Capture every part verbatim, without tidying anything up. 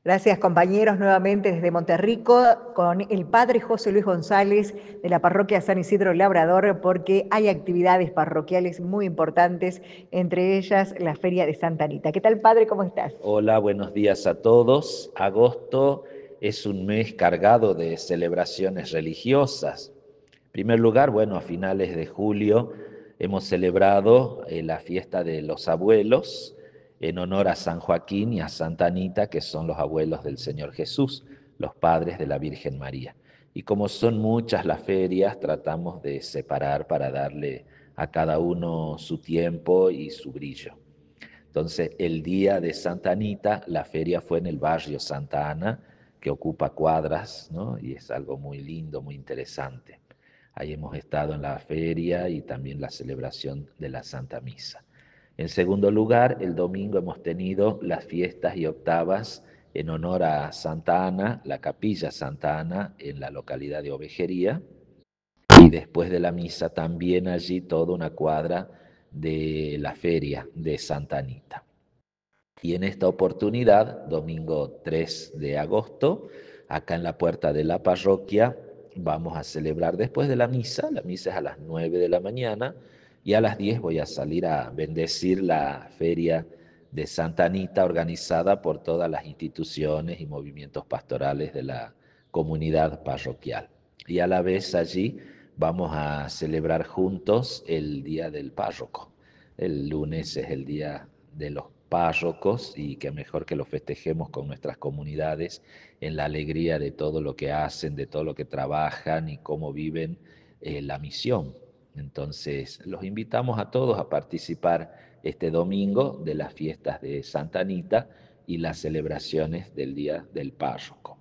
Gracias, compañeros, nuevamente desde Monterrico con el padre José Luis González de la parroquia San Isidro Labrador, porque hay actividades parroquiales muy importantes, entre ellas la Feria de Santa Anita. ¿Qué tal, padre? ¿Cómo estás? Hola, buenos días a todos. Agosto es un mes cargado de celebraciones religiosas. En primer lugar, bueno, a finales de julio hemos celebrado eh, la fiesta de los abuelos en honor a San Joaquín y a Santa Anita, que son los abuelos del Señor Jesús, los padres de la Virgen María. Y como son muchas las ferias, tratamos de separar para darle a cada uno su tiempo y su brillo. Entonces, el día de Santa Anita, la feria fue en el barrio Santa Ana, que ocupa cuadras, ¿no? Y es algo muy lindo, muy interesante. Ahí hemos estado en la feria y también la celebración de la Santa Misa. En segundo lugar, el domingo hemos tenido las fiestas y octavas en honor a Santa Ana, la capilla Santa Ana en la localidad de Ovejería, y después de la misa también allí toda una cuadra de la feria de Santa Anita. Y en esta oportunidad, domingo tres de agosto, acá en la puerta de la parroquia, vamos a celebrar después de la misa. La misa es a las nueve de la mañana y a las diez voy a salir a bendecir la feria de Santa Anita organizada por todas las instituciones y movimientos pastorales de la comunidad parroquial. Y a la vez allí vamos a celebrar juntos el Día del Párroco. El lunes es el Día de los Párrocos y que mejor que lo festejemos con nuestras comunidades en la alegría de todo lo que hacen, de todo lo que trabajan y cómo viven eh, la misión. Entonces, los invitamos a todos a participar este domingo de las fiestas de Santa Anita y las celebraciones del Día del Párroco.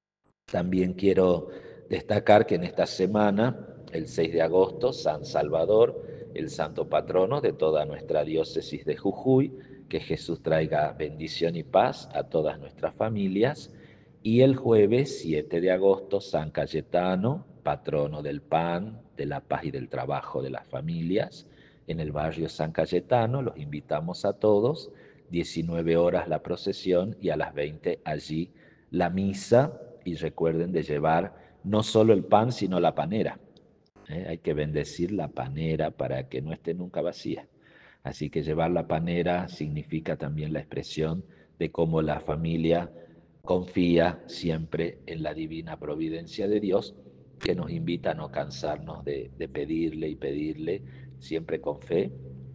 También quiero destacar que en esta semana, el seis de agosto, San Salvador, el santo patrono de toda nuestra diócesis de Jujuy, que Jesús traiga bendición y paz a todas nuestras familias. Y el jueves siete de agosto, San Cayetano, patrono del pan, de la paz y del trabajo de las familias, en el barrio San Cayetano. Los invitamos a todos, diecinueve horas la procesión y a las veinte allí la misa, y recuerden de llevar no solo el pan, sino la panera. ¿eh? Hay que bendecir la panera para que no esté nunca vacía. Así que llevar la panera significa también la expresión de cómo la familia confía siempre en la divina providencia de Dios, que nos invita a no cansarnos de, de pedirle y pedirle siempre con fe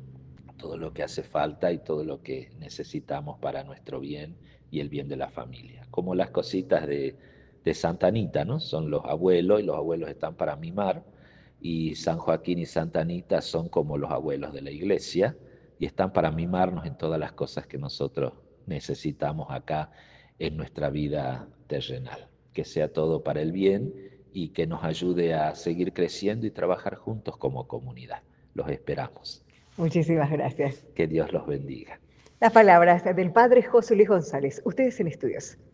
todo lo que hace falta y todo lo que necesitamos para nuestro bien y el bien de la familia. Como las cositas de, de Santa Anita, ¿no? Son los abuelos y los abuelos están para mimar, y San Joaquín y Santa Anita son como los abuelos de la iglesia y están para mimarnos en todas las cosas que nosotros necesitamos acá en nuestra vida terrenal. Que sea todo para el bien y que nos ayude a seguir creciendo y trabajar juntos como comunidad. Los esperamos. Muchísimas gracias. Que Dios los bendiga. Las palabras del padre José Luis González. Ustedes en estudios.